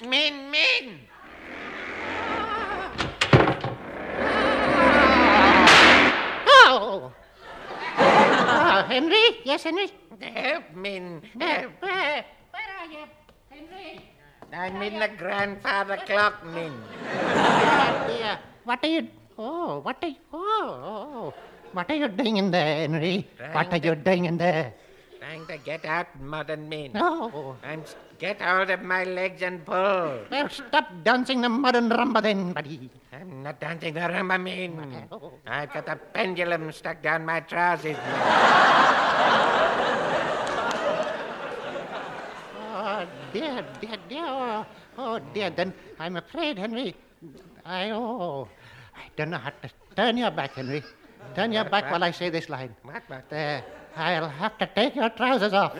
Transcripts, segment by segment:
Min! Oh! Henry? Yes, Henry? Min. Where are you, Henry? I'm in the grandfather clock, Min. Dear, what are you... What are you doing in there, Henry? What are you doing in there? Trying to get out, modern Min. Oh. Get hold of my legs and pull. Well, stop dancing the modern rumba then, buddy. I'm not dancing the rumba, Min. I've got a pendulum stuck down my trousers. Oh, dear. Oh, dear. Then I'm afraid, Henry. I don't know how to turn your back, Henry. Turn your back while I say this line. What? I'll have to take your trousers off.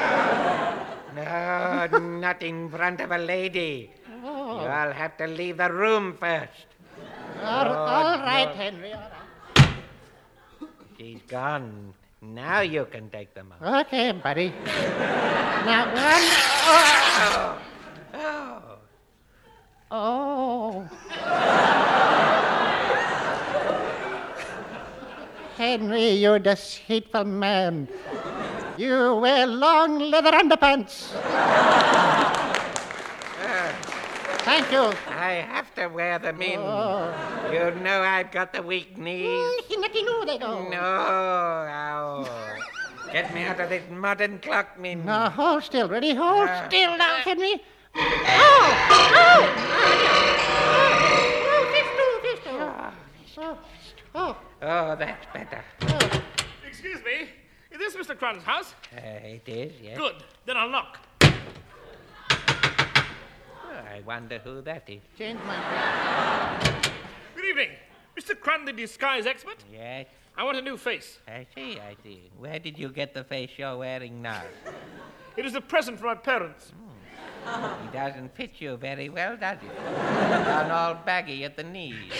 No, not in front of a lady. Oh. You'll have to leave the room first. All right, Henry. All right. She's gone. Now you can take them off. Okay, buddy. Now, Oh. Henry, you deceitful man. You wear long leather underpants. Thank you. I have to wear them in. Oh. You know I've got the weak knees. No. Get me out of this modern clock, Min. Now, hold still. Ready? Hold still now, Henry. Oh, that's better. Excuse me. Is this Mr. Crunn's house? It is, yes. Good. Then I'll knock. Oh, I wonder who that is. Change my... Good evening. Mr. Crunn, the disguise expert? Yes, I want a new face. I see. Where did you get the face you're wearing now? It is a present from my parents. He doesn't fit you very well, does he? Down all baggy at the knees.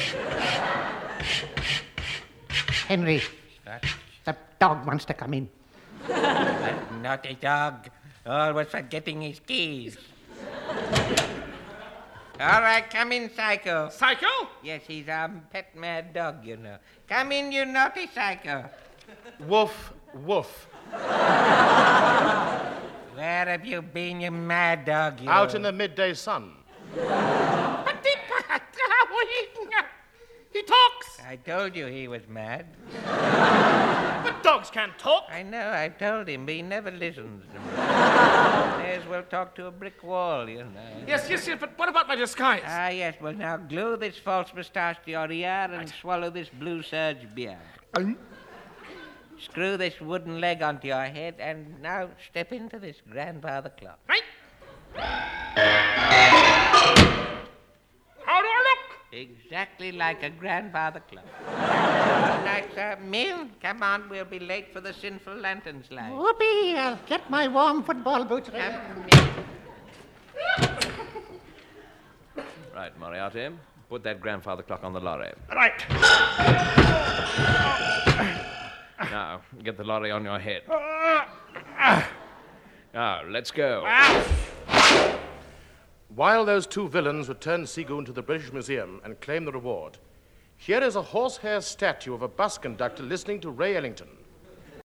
Henry, What? the dog wants to come in. That naughty dog. Always forgetting his keys. All right, come in, Psycho. Psycho? Yes, he's our pet mad dog, you know. Come in, you naughty Psycho. Woof, woof. Where have you been, you mad dog, you? Out in the midday sun. He talks. I told you he was mad. But dogs can't talk. I know, I've told him, but he never listens to me. May as well talk to a brick wall, you know. Yes, but what about my disguise? Ah, yes, well, now glue this false moustache to your ear and swallow this blue serge beer. Screw this wooden leg onto your head and now step into this grandfather clock. Right? How do I look? Exactly like a grandfather clock. Good night, sir. Min, come on, we'll be late for the sinful lantern slide. Whoopee, I'll get my warm football boots ready. Right, Moriarty. Put that grandfather clock on the lorry. Right. Now, get the lorry on your head. Now, let's go. While those two villains return Seagoon to the British Museum and claim the reward, here is a horsehair statue of a bus conductor listening to Ray Ellington.